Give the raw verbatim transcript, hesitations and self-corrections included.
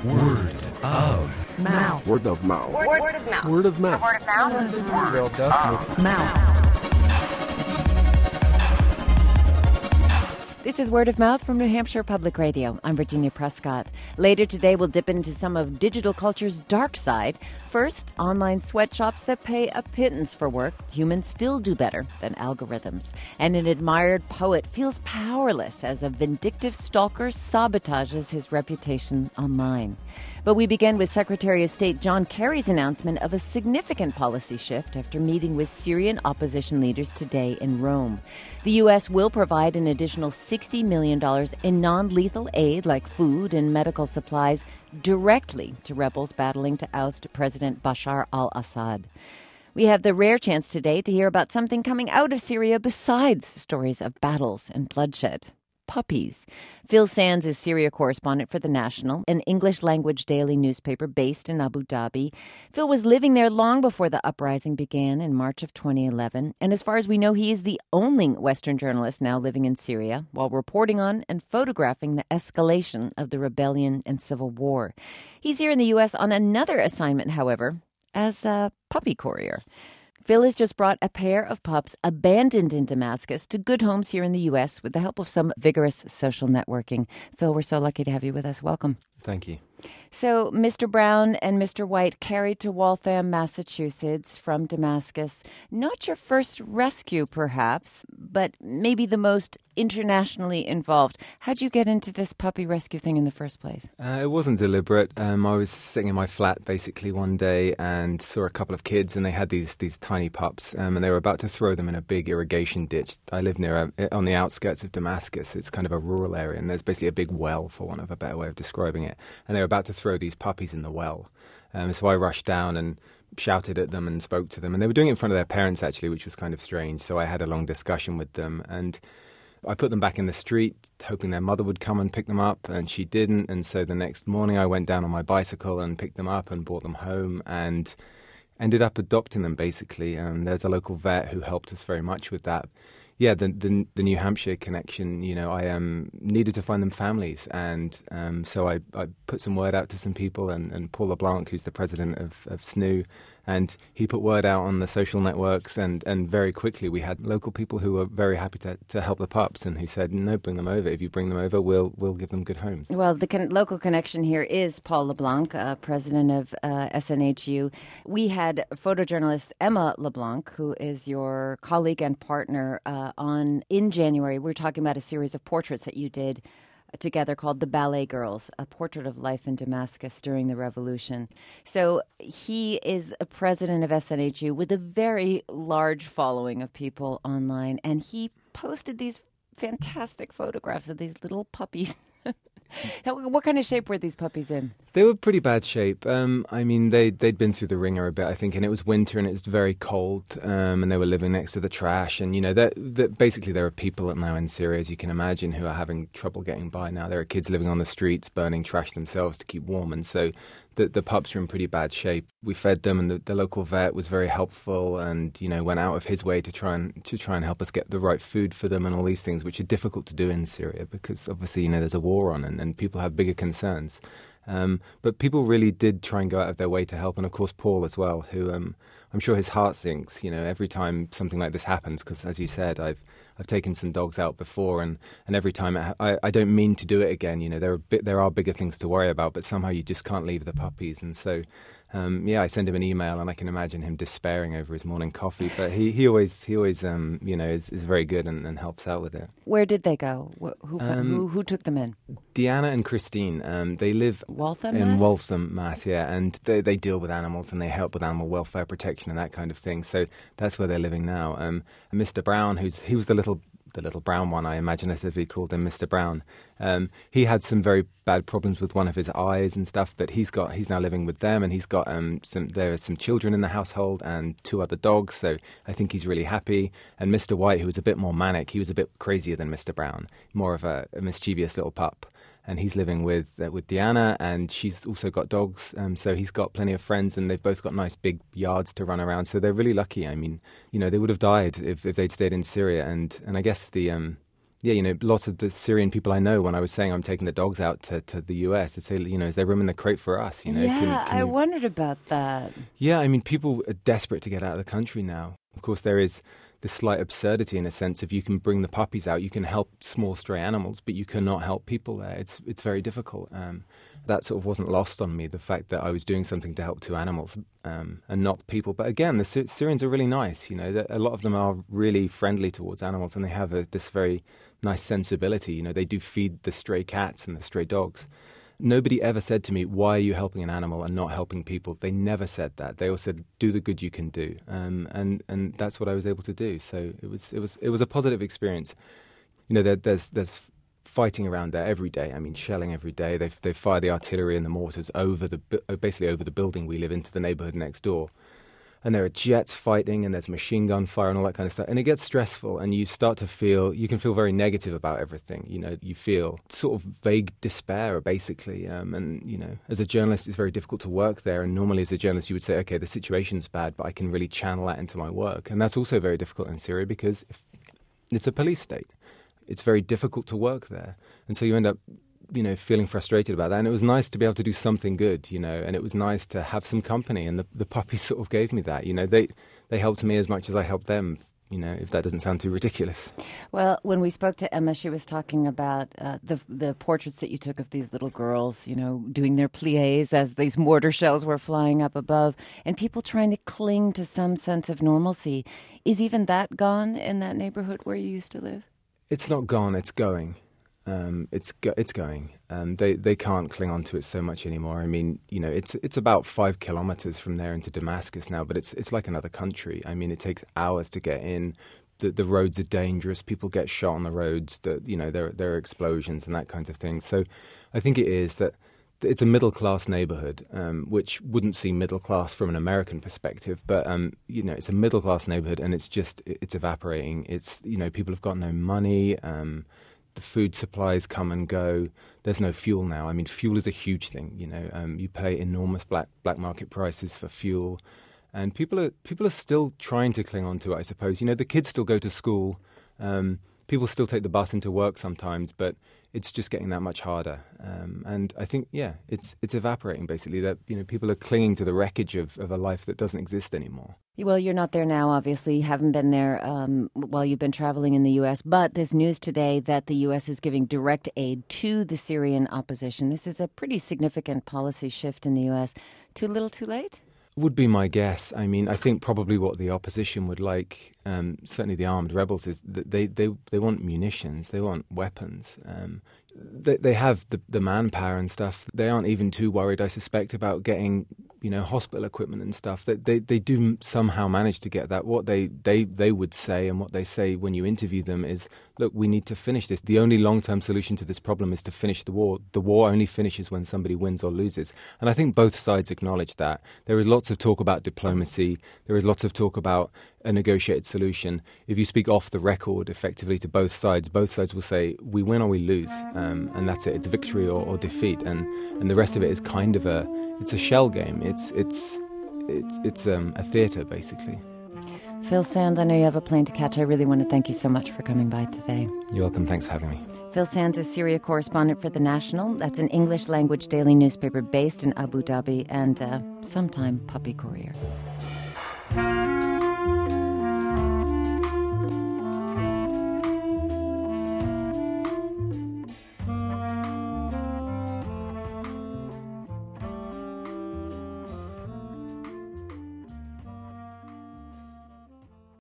Word of mouth. Word of mouth. Word, word of mouth. Word of mouth. Word of mouth. Word of mouth. This is Word of Mouth from New Hampshire Public Radio. I'm Virginia Prescott. Later today, we'll dip into some of digital culture's dark side. First, online sweatshops that pay a pittance for work. Humans still do better than algorithms. And an admired poet feels powerless as a vindictive stalker sabotages his reputation online. But we begin with Secretary of State John Kerry's announcement of a significant policy shift after meeting with Syrian opposition leaders today in Rome. The U S will provide an additional sixty million dollars in non-lethal aid like food and medical supplies directly to rebels battling to oust President Bashar al-Assad. We have the rare chance today to hear about something coming out of Syria besides stories of battles and bloodshed. Puppies. Phil Sands is Syria correspondent for The National, an English-language daily newspaper based in Abu Dhabi. Phil was living there long before the uprising began in March of twenty eleven, and as far as we know, he is the only Western journalist now living in Syria while reporting on and photographing the escalation of the rebellion and civil war. He's here in the U S on another assignment, however, as a puppy courier. Phil has just brought a pair of pups abandoned in Damascus to good homes here in the U S with the help of some vigorous social networking. Phil, we're so lucky to have you with us. Welcome. Thank you. So Mister Brown and Mister White carried to Waltham, Massachusetts from Damascus. Not your first rescue, perhaps, but maybe the most internationally involved. How'd you get into this puppy rescue thing in the first place? Uh, it wasn't deliberate. Um, I was sitting in my flat basically one day and saw a couple of kids, and they had these these tiny pups, um, and they were about to throw them in a big irrigation ditch. I live near a, on the outskirts of Damascus. It's kind of a rural area, and there's basically a big well, for want of a better way of describing it. And they were about to throw these puppies in the well. Um, so I rushed down and shouted at them and spoke to them. And they were doing it in front of their parents, actually, which was kind of strange. So I had a long discussion with them. And I put them back in the street, hoping their mother would come and pick them up. And she didn't. And so the next morning I went down on my bicycle and picked them up and brought them home and ended up adopting them, basically. Um, there's a local vet who helped us very much with that. Yeah, the, the the New Hampshire connection, you know, I um, needed to find them families. And um, so I, I put some word out to some people, and, and Paul LeBlanc, who's the president of, of S N U, and he put word out on the social networks. And, and very quickly we had local people who were very happy to, to help the pups, and who said, no, bring them over. If you bring them over, we'll we'll give them good homes. Well, the con- local connection here is Paul LeBlanc, uh, president of uh, S N H U. We had photojournalist Emma LeBlanc, who is your colleague and partner, uh, on in January. We were talking about a series of portraits that you did together called The Ballet Girls, a portrait of life in Damascus during the revolution. So he is a president of S N H U with a very large following of people online, and he posted these fantastic photographs of these little puppies. Now, what kind of shape were these puppies in? They were pretty bad shape. Um, I mean, they, they'd been through the ringer a bit, I think, and it was winter and it's very cold, um, and they were living next to the trash. And, you know, they're, they're, basically there are people now in Syria, as you can imagine, who are having trouble getting by now. There are kids living on the streets, burning trash themselves to keep warm. And so the, the pups are in pretty bad shape. We fed them, and the, the local vet was very helpful and, you know, went out of his way to try and to try and help us get the right food for them and all these things, which are difficult to do in Syria because, obviously, you know, there's a war on and, and people have bigger concerns. Um, but people really did try and go out of their way to help. And, of course, Paul as well, who um, I'm sure his heart sinks, you know, every time something like this happens. Because, as you said, I've I've taken some dogs out before, and, and every time it ha- I, I don't mean to do it again. You know, there are bi- there are bigger things to worry about, but somehow you just can't leave the puppies. And so, um, yeah, I send him an email, and I can imagine him despairing over his morning coffee. But he, he always he always um, you know is, is very good and, and helps out with it. Where did they go? Wh- Who Um, who, who took them in? Deanna and Christine, um, they live Waltham, in Mass? Waltham, Mass, yeah, and they, they deal with animals and they help with animal welfare protection and that kind of thing. So that's where they're living now. Um, and Mister Brown, who's he was the little the little brown one, I imagine, as if we called him Mister Brown. Um, he had some very bad problems with one of his eyes and stuff, but he's got he's now living with them, and he's got um, some there are some children in the household and two other dogs. So I think he's really happy. And Mister White, who was a bit more manic, he was a bit crazier than Mister Brown, more of a, a mischievous little pup. And he's living with uh, with Deanna, and she's also got dogs. Um, so he's got plenty of friends, and they've both got nice big yards to run around. So they're really lucky. I mean, you know, they would have died if, if they'd stayed in Syria. And, and I guess the um, yeah, you know, lots of the Syrian people I know, when I was saying I'm taking the dogs out to, to the U S, they'd say, you know, is there room in the crate for us? You know, yeah, can, can I you... wondered about that. Yeah, I mean, people are desperate to get out of the country now. Of course, there is this slight absurdity in a sense of you can bring the puppies out, you can help small stray animals, but you cannot help people there. It's it's very difficult. Um, that sort of wasn't lost on me, the fact that I was doing something to help two animals um, and not people. But again, the Sy- Syrians are really nice. You know, a lot of them are really friendly towards animals, and they have a, this very nice sensibility. You know, they do feed the stray cats and the stray dogs. Nobody ever said to me, why are you helping an animal and not helping people? They never said that. They all said, do the good you can do. Um, and, and that's what I was able to do. So it was it was, it was a positive experience. You know, there, there's there's fighting around there every day. I mean, shelling every day. They they fire the artillery and the mortars over the basically over the building we live into the neighborhood next door. And there are jets fighting, and there's machine gun fire and all that kind of stuff. And it gets stressful, and you start to feel, you can feel very negative about everything. You know, you feel sort of vague despair, basically. Um, and, you know, as a journalist, it's very difficult to work there. And normally as a journalist, you would say, okay, the situation's bad, but I can really channel that into my work. And that's also very difficult in Syria because if it's a police state. It's very difficult to work there. And so you end up, you know, feeling frustrated about that. And it was nice to be able to do something good, you know, and it was nice to have some company. And the, the puppies sort of gave me that, you know, they, they helped me as much as I helped them, you know, if that doesn't sound too ridiculous. Well, when we spoke to Emma, she was talking about uh, the the portraits that you took of these little girls, you know, doing their pliés as these mortar shells were flying up above, and people trying to cling to some sense of normalcy. Is even that gone in that neighborhood where you used to live? It's not gone, it's going. Um, it's go- it's going. Um, they they can't cling on to it so much anymore. I mean, you know, it's it's about five kilometers from there into Damascus now, but it's it's like another country. I mean, it takes hours to get in. The the roads are dangerous. People get shot on the roads. That you know, there there are explosions and that kind of thing. So, I think it is that it's a middle class neighborhood, um, which wouldn't seem middle class from an American perspective, but um, you know, it's a middle class neighborhood, and it's just it's evaporating. It's you know, people have got no money. Um, The food supplies come and go. There's no fuel now. I mean, fuel is a huge thing. You know, um, you pay enormous black black market prices for fuel, and people are people are still trying to cling on to it, I suppose. You know, the kids still go to school. Um, people still take the bus into work sometimes, but it's just getting that much harder. Um, and I think, yeah, it's it's evaporating basically. That you know, people are clinging to the wreckage of, of a life that doesn't exist anymore. Well, you're not there now, obviously. You haven't been there um, while you've been traveling in the U S. But there's news today that the U S is giving direct aid to the Syrian opposition. This is a pretty significant policy shift in the U S. Too little, too late? Would be my guess. I mean, I think probably what the opposition would like, um, certainly the armed rebels, is that they, they, they want munitions, they want weapons. Um, they, they have the, the manpower and stuff. They aren't even too worried, I suspect, about getting, you know, hospital equipment and stuff. They, they, they do somehow manage to get that. What they, they, they would say, and what they say when you interview them, is, look, we need to finish this. The only long-term solution to this problem is to finish the war. The war only finishes when somebody wins or loses. And I think both sides acknowledge that. There is lots of talk about diplomacy. There is lots of talk about a negotiated solution. If you speak off the record effectively to both sides, both sides will say, we win or we lose. Um, and that's it. It's victory or, or defeat. And, and the rest of it is kind of a, it's a shell game. It's, it's, it's, it's um, a theatre, basically. Phil Sands, I know you have a plane to catch. I really want to thank you so much for coming by today. You're welcome. Thanks for having me. Phil Sands is Syria correspondent for The National. That's an English-language daily newspaper based in Abu Dhabi, and uh, sometime puppy courier.